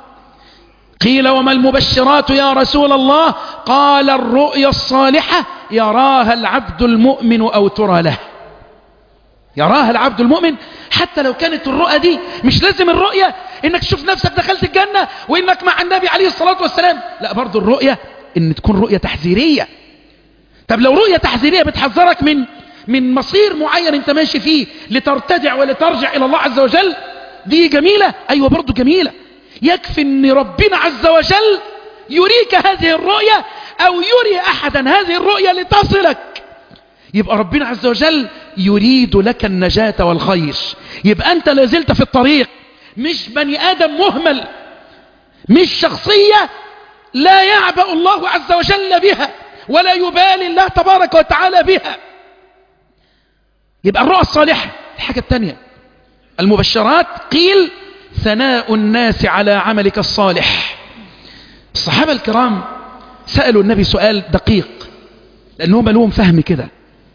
قيل وما المبشرات يا رسول الله؟ قال الرؤيا الصالحة يراها العبد المؤمن أو ترى له. يراها العبد المؤمن، حتى لو كانت الرؤى دي مش لازم الرؤية انك تشوف نفسك دخلت الجنة وانك مع النبي عليه الصلاة والسلام، لا، برضو الرؤية ان تكون رؤية تحذيرية. طب لو رؤية تحذيرية بتحذرك من مصير معين انت ماشي فيه لترتدع ولترجع الى الله عز وجل، دي جميلة. ايوه برضو جميلة. يكفي ان ربنا عز وجل يريك هذه الرؤية او يري احدا هذه الرؤية لتصلك، يبقى ربنا عز وجل يريد لك النجاة والخير. يبقى انت لازلت في الطريق، مش بني ادم مهمل، مش شخصية لا يعبأ الله عز وجل بها ولا يبالي الله تبارك وتعالى بها. يبقى الرؤى الصالحة. الحاجة الثانية المبشرات، قيل ثناء الناس على عملك الصالح. الصحابة الكرام سألوا النبي سؤال دقيق لأنهم لهم فهم كده.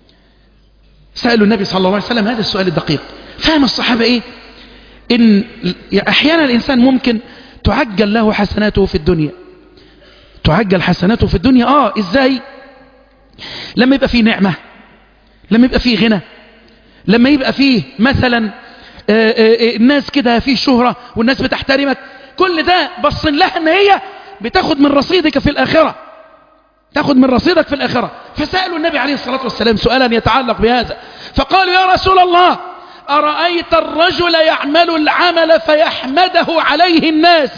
سألوا النبي صلى الله عليه وسلم هذا السؤال الدقيق. فهم الصحابة ايه؟ ان احيانا الانسان ممكن تعجل له حسناته في الدنيا. تعجل حسناته في الدنيا. ازاي؟ لما يبقى فيه نعمة، لما يبقى فيه غنى، لما يبقى فيه مثلا الناس كده فيه شهرة والناس بتحترمك، كل ده بصن لها ان هي بتاخد من رصيدك في الآخرة، تاخد من رصيدك في الآخرة. فسألوا النبي عليه الصلاة والسلام سؤالا يتعلق بهذا، فقالوا يا رسول الله أرأيت الرجل يعمل العمل فيحمده عليه الناس؟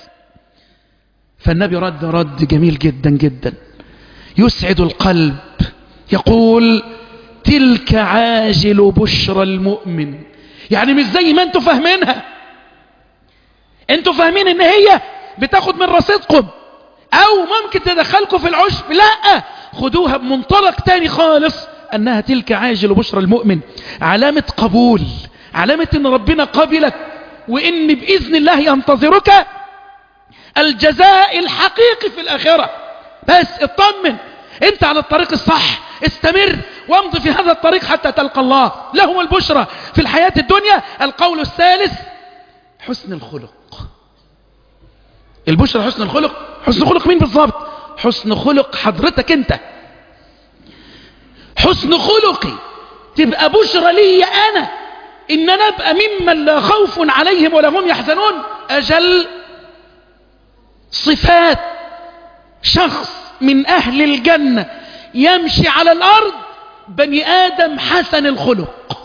فالنبي رد جميل جدا جدا يسعد القلب، يقول تلك عاجل بشرى المؤمن. يعني مش زي ما انتوا فاهمينها، انتوا فاهمين ان هي بتاخد من رصيدكم او ممكن تدخلكم في العشب. لا، خدوها بمنطلق تاني خالص، انها تلك عاجل بشرى المؤمن، علامة قبول، علامة ان ربنا قبلك وان بإذن الله ينتظرك الجزاء الحقيقي في الآخرة. بس اطمن، انت على الطريق الصح، استمر وامضي في هذا الطريق حتى تلقى الله. لهم البشرى في الحياة الدنيا. القول الثالث حسن الخلق. البشرى حسن الخلق. حسن خلق مين بالضبط؟ حسن خلق حضرتك انت. حسن خلقي تبقى بشرى لي انا ان انا ابقى ممن لا خوف عليهم ولا هم يحزنون. اجل صفات شخص من اهل الجنة يمشي على الارض بني ادم حسن الخلق.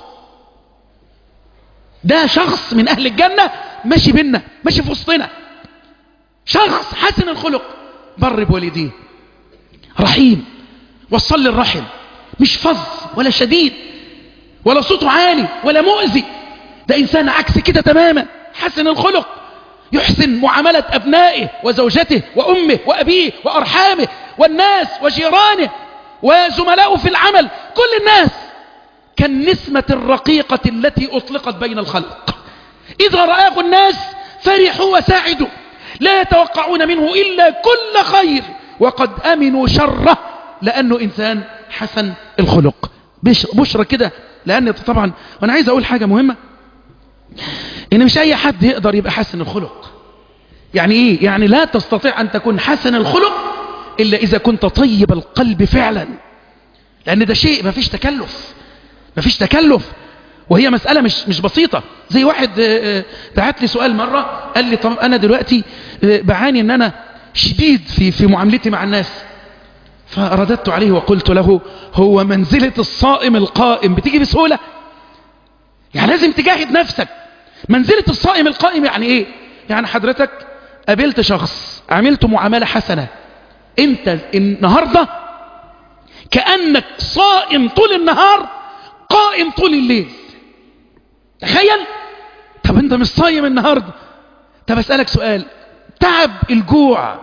ده شخص من اهل الجنة ماشي بينا، ماشي في وسطنا، شخص حسن الخلق، بر بوالديه، رحيم، وصل للرحم، مش فظ ولا شديد ولا صوته عالي ولا مؤذي. ده انسان عكس كده تماما، حسن الخلق، يحسن معاملة ابنائه وزوجته وامه وابيه وارحامه والناس وجيرانه وزملائه في العمل، كل الناس كالنسمة الرقيقة التي اطلقت بين الخلق. اذا رآه الناس فرحوا وساعدوا، لا يتوقعون منه الا كل خير وقد امنوا شره، لانه انسان حسن الخلق. بشرى كده. لان طبعا وانا عايز اقول حاجة مهمة، ان مش اي حد يقدر يبقى حسن الخلق. يعني ايه؟ يعني لا تستطيع ان تكون حسن الخلق الا اذا كنت طيب القلب فعلا، لان ده شيء ما فيش تكلف، ما فيش تكلف، وهي مسألة مش بسيطة. زي واحد بعت لي سؤال مرة، قال لي طب انا دلوقتي بعاني ان انا شديد في معاملتي مع الناس. فرددت عليه وقلت له هو منزلة الصائم القائم بتيجي بسهولة؟ يعني لازم تجاهد نفسك. منزلة الصائم القائم يعني ايه؟ يعني حضرتك قابلت شخص عملت معاملة حسنة، انت النهاردة كأنك صائم طول النهار قائم طول الليل. تخيل. طب انت مش صايم النهاردة، طب اسألك سؤال، تعب الجوع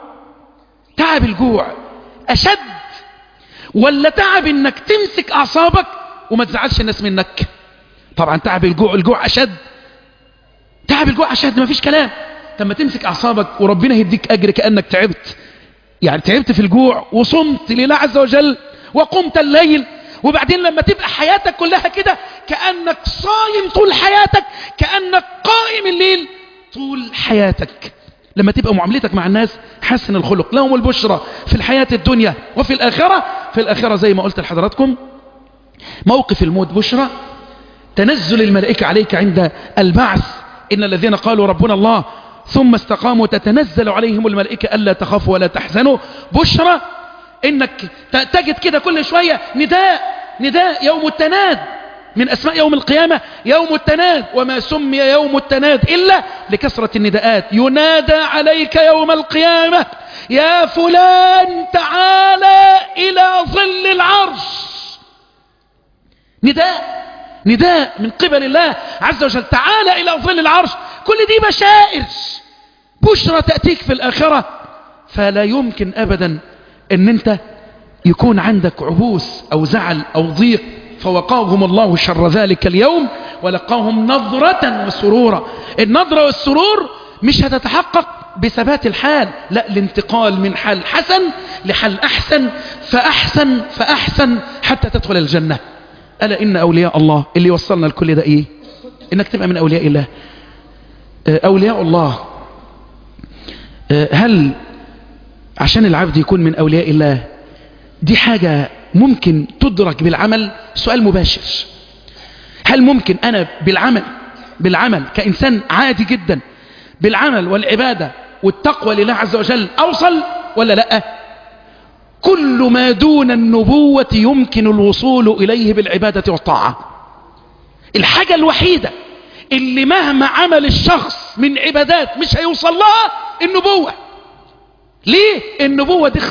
اشد ولا تعب انك تمسك اعصابك وما تزعلش الناس منك؟ طبعا تعب الجوع اشد، تعب الجوع اشد، ما فيش كلام. لما تمسك اعصابك وربنا يديك اجر كأنك تعبت، يعني تعبت في الجوع وصمت لله عز وجل وقمت الليل، وبعدين لما تبقى حياتك كلها كده كأنك صايم طول حياتك، كأنك قائم الليل طول حياتك. لما تبقى معاملتك مع الناس حسن الخلق. لهم البشرى في الحياة الدنيا وفي الآخرة. في الآخرة زي ما قلت لحضراتكم موقف الموت بشرى، تنزل الملائكة عليك عند البعث، إن الذين قالوا ربنا الله ثم استقاموا تتنزل عليهم الملائكة ألا تخافوا ولا تحزنوا بشرى. إنك تجد كده كل شوية نداء يوم التناد، من أسماء يوم القيامة يوم التناد، وما سمي يوم التناد إلا لكثرة النداءات. ينادى عليك يوم القيامة يا فلان تعالى إلى ظل العرش. نداء من قبل الله عز وجل، تعالى إلى ظل العرش. كل دي بشائر، بشرى تأتيك في الآخرة. فلا يمكن أبدا أن أنت يكون عندك عبوس أو زعل أو ضيق. فوقاهم الله شر ذلك اليوم ولقاهم نظرة وسرورا. النظرة والسرور مش هتتحقق بثبات الحال، لا، الانتقال من حال حسن لحال أحسن فأحسن حتى تدخل الجنة. ألا إن أولياء الله اللي وصلنا لكل ده إيه؟ إنك تبقى من أولياء الله. أولياء الله، هل عشان العبد يكون من أولياء الله دي حاجة ممكن تدرك بالعمل؟ سؤال مباشر. هل ممكن أنا بالعمل كإنسان عادي جدا بالعمل والعبادة والتقوى لله عز وجل أوصل ولا لا؟ كل ما دون النبوة يمكن الوصول إليه بالعبادة والطاعة. الحاجة الوحيدة اللي مهما عمل الشخص من عبادات مش هيوصل لها النبوة. ليه؟ النبوة دي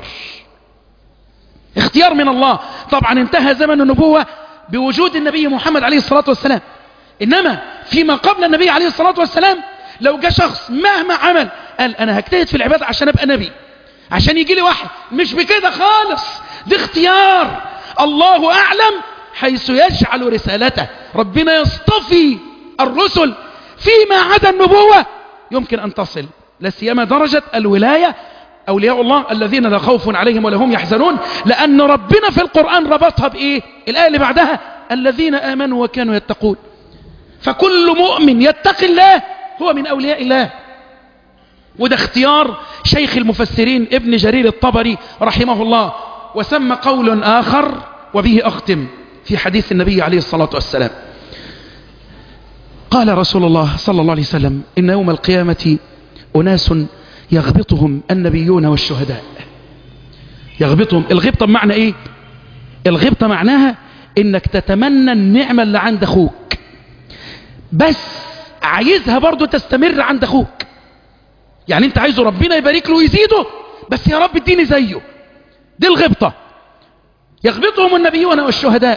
اختيار من الله. طبعا انتهى زمن النبوة بوجود النبي محمد عليه الصلاة والسلام، إنما فيما قبل النبي عليه الصلاة والسلام لو جاء شخص مهما عمل قال أنا هجتهد في العبادة عشان أبقى نبي، عشان يجي لي وحي، مش بكده خالص، دي اختيار. الله أعلم حيث يجعل رسالته. ربنا يصطفي الرسل فيما عدا النبوة يمكن أن تصل، لا سيما درجة الولاية. أولياء الله الذين لا خوف عليهم ولا هم يحزنون، لأن ربنا في القرآن ربطها بإيه؟ الآية اللي بعدها الذين آمنوا وكانوا يتقون. فكل مؤمن يتقي الله هو من أولياء الله. وده اختيار شيخ المفسرين ابن جرير الطبري رحمه الله. وسمى قول آخر وبه أختم في حديث النبي عليه الصلاة والسلام. قال رسول الله صلى الله عليه وسلم إن يوم القيامة أناس يغبطهم النبيون والشهداء. يغبطهم. الغبطة بمعنى إيه؟ الغبطة معناها إنك تتمنى النعمة اللي عند أخوك، بس عايزها برضو تستمر عند أخوك. يعني أنت عايزه ربنا يبارك له ويزيده، بس يا رب اديني زيه. دي الغبطة. يغبطهم النبيون والشهداء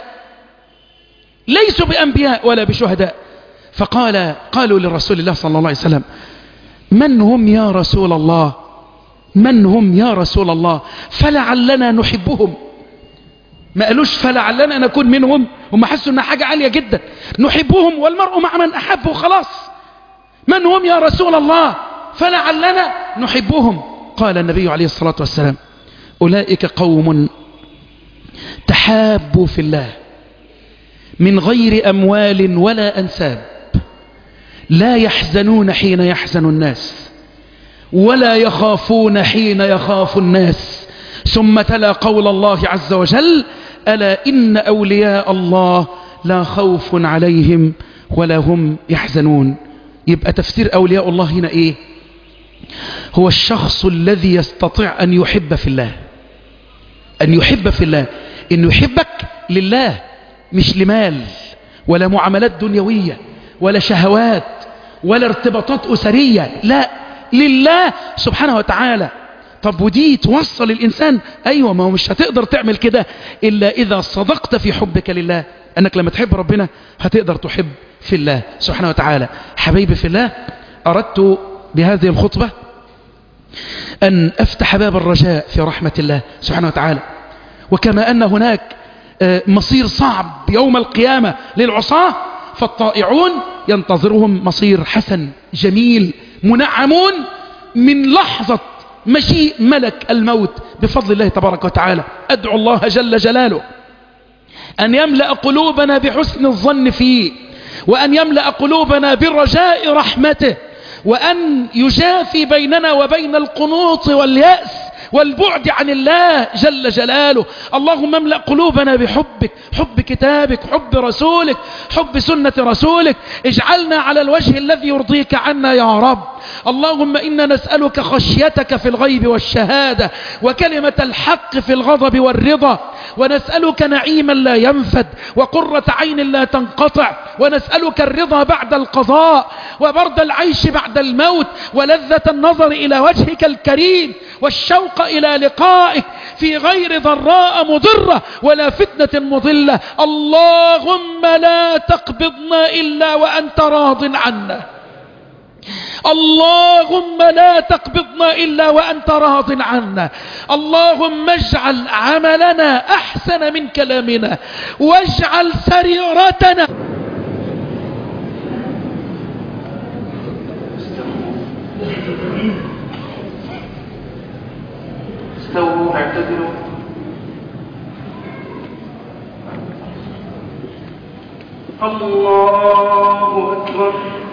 ليسوا بأنبياء ولا بشهداء. قالوا للرسول الله صلى الله عليه وسلم من هم يا رسول الله؟ من هم يا رسول الله؟ فلعلنا نحبهم. ما قالوش فلعلنا نكون منهم، هم حسوا انها حاجة عالية جدا. نحبهم والمرء مع من أحبه خلاص. من هم يا رسول الله؟ فلعلنا نحبهم. قال النبي عليه الصلاة والسلام أولئك قوم تحابوا في الله من غير أموال ولا أنساب، لا يحزنون حين يحزن الناس ولا يخافون حين يخاف الناس. ثم تلا قول الله عز وجل ألا إن أولياء الله لا خوف عليهم ولا هم يحزنون. يبقى تفسير أولياء الله هنا إيه؟ هو الشخص الذي يستطيع أن يحب في الله. أن يحب في الله، إنه يحبك لله، مش لمال ولا معاملات دنيوية ولا شهوات ولا ارتباطات أسرية، لا، لله سبحانه وتعالى. طب ودي توصل الإنسان؟ أيوة، ما هو مش هتقدر تعمل كده إلا إذا صدقت في حبك لله. أنك لما تحب ربنا هتقدر تحب في الله سبحانه وتعالى. حبيبي في الله، أردت بهذه الخطبة أن أفتح باب الرجاء في رحمة الله سبحانه وتعالى. وكما أن هناك مصير صعب يوم القيامة للعصاة، فالطائعون ينتظرهم مصير حسن جميل، منعمون من لحظة مجيء ملك الموت بفضل الله تبارك وتعالى. أدعو الله جل جلاله أن يملأ قلوبنا بحسن الظن فيه، وأن يملأ قلوبنا برجاء رحمته، وأن يجافي بيننا وبين القنوط واليأس والبعد عن الله جل جلاله. اللهم املأ قلوبنا بحبك، حب كتابك، حب رسولك، حب سنة رسولك. اجعلنا على الوجه الذي يرضيك عنا يا رب. اللهم إنا نسألك خشيتك في الغيب والشهادة، وكلمة الحق في الغضب والرضا، ونسألك نعيما لا ينفد، وقرة عين لا تنقطع، ونسألك الرضا بعد القضاء، وبرد العيش بعد الموت، ولذة النظر إلى وجهك الكريم، والشوق إلى لقائك في غير ضراء مضرة ولا فتنة مضلة. اللهم لا تقبضنا إلا وأنت راض عنا. اللهم لا تقبضنا إلا وأنت راض عنا. اللهم اجعل عملنا أحسن من كلامنا، واجعل سريرتنا استووا اعتدلوا. الله أكبر.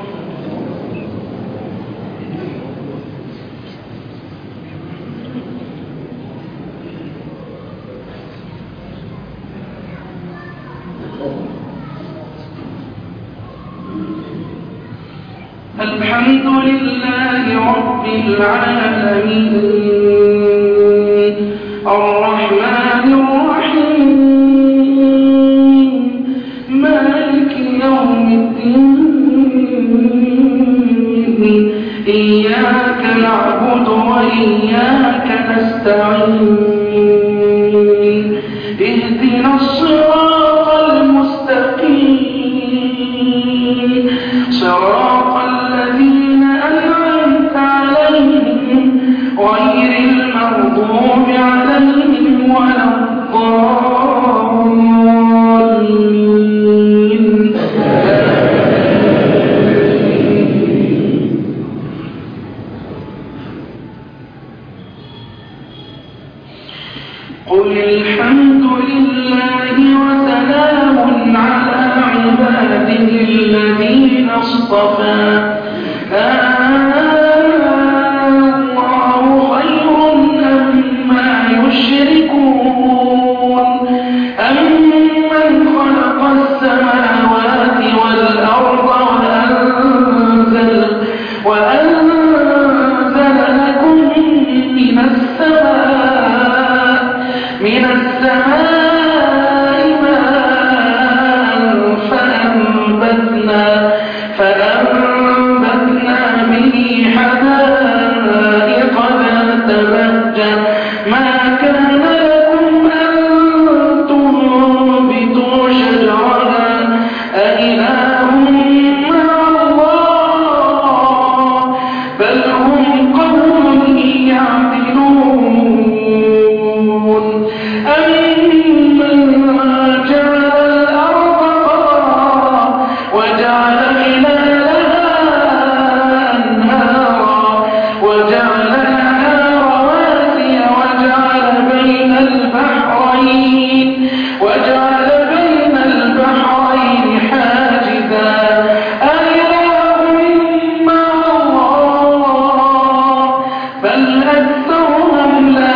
الحمد لله رب العالمين، الرحمن الرحيم، مالك يوم الدين، إياك نعبد وإياك نستعين، اهدنا الصراط المستقيم، صراط الذين أنعمت عليهم غير المغضوب عليهم ولا الضالين. قل الحمد لله وسلام على عباده الذين اصطفى، الله خير أما يشركون، أمن خلق السماوات والأرض وأنزل لكم من السماء ماء فأنبتنا به حدائق ذات بهجة، ما كان لكم أن تنبتوا شجرها أإله مع الله بل هم قوم يعدلون. أمن جعل الأرض قرارا وجعل خلالها أنهارا وجعل لها رواسي وجعل بين البحرين حاجزا، أإله مع الله بل أكثرهم لا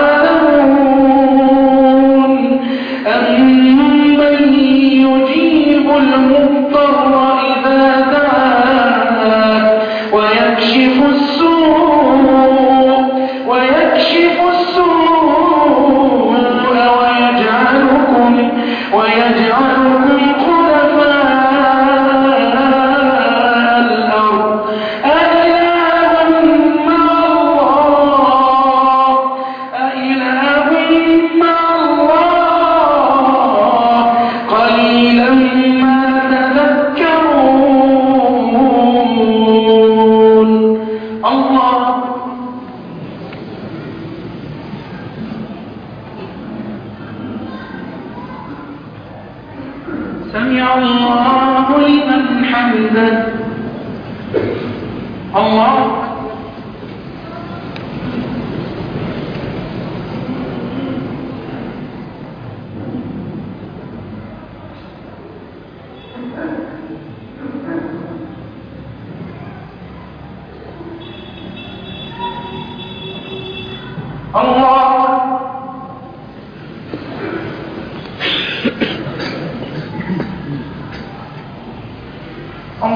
يعلمون. أمن يجيب المضطر إذا دعاه ويكشف السوء ويجعلكم خلفاء الأرض، أإله مع الله قليلا ما تذكرون. الله سمع الله لمن حمده. الله الله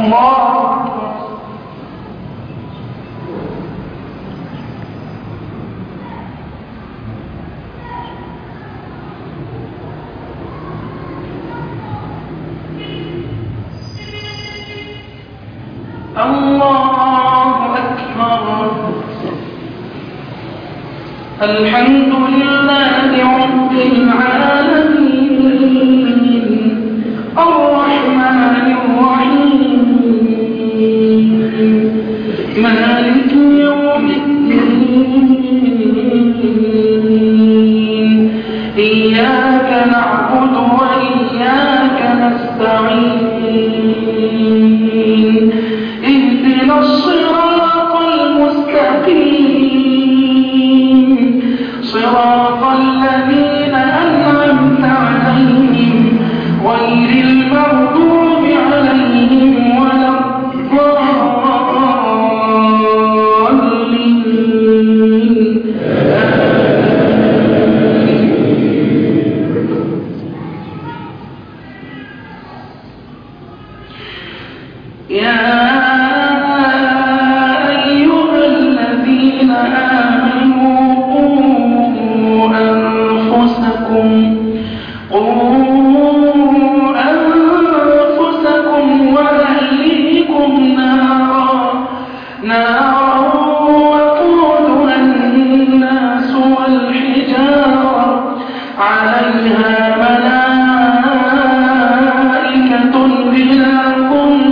الحمد لله رب العالمين الرحمن الرحيم مالك يوم الدين إياك نعبد وإياك نستعين اهدنا الصراط المستقيم صراط الذين أنعمت عليهم غير المغضوب عليهم ولا الضالين يا أيها الذين آمنوا قوا أنفسكم وأهليكم نارا وقودها الناس والحجارة عليها ملائكة غلاظ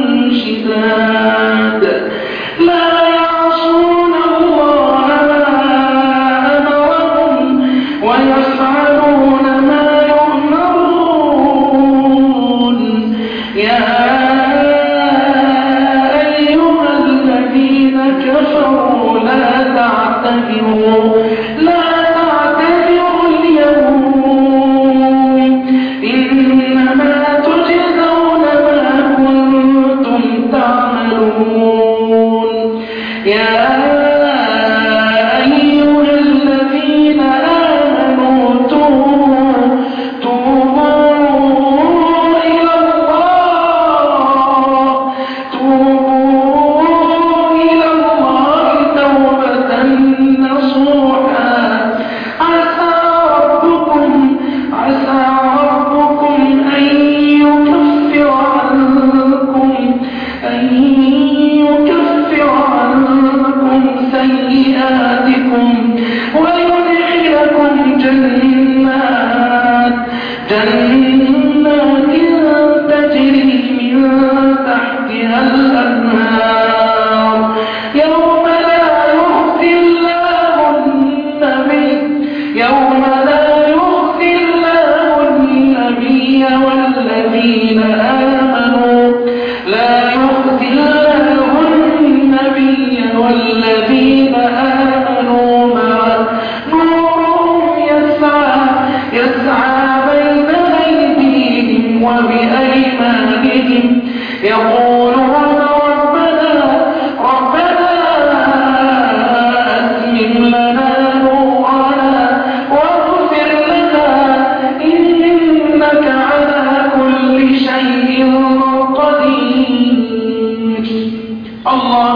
شداد لا يعصون الله ما أمرهم ويفعلون ما يؤمرون يا أيها الذين كفروا لا تعتذروا اليوم إنما تجزون ما كنتم تعملون يا أيها الذين آمنوا توبوا إلى الله توبة نصوحا عسى ربكم أن يكفر عنكم سيئاتكم ويدخلكم جنات تجري من تحتها الأنهار يوم لا يخزي الله النبي والذين آمنوا معه نورهم يسعى بين أيديهم وبأيمانهم يقولون ربنا أتمم لنا نورنا واغفر لنا إنك على كل شيء قدير الله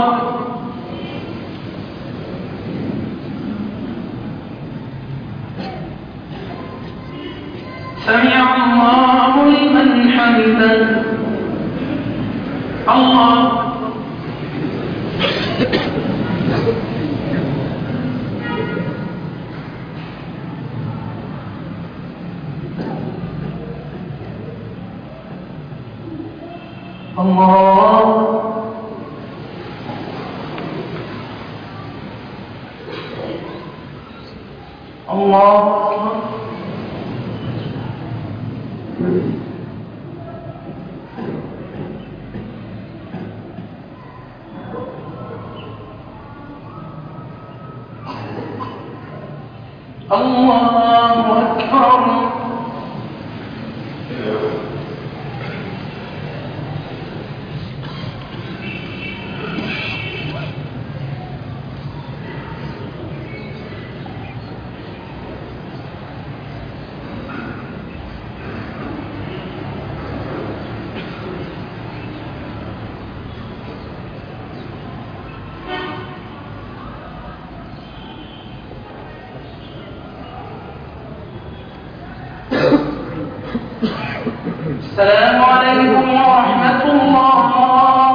سمع الله لمن حمده الله الله الله أكبر السلام عليكم ورحمة الله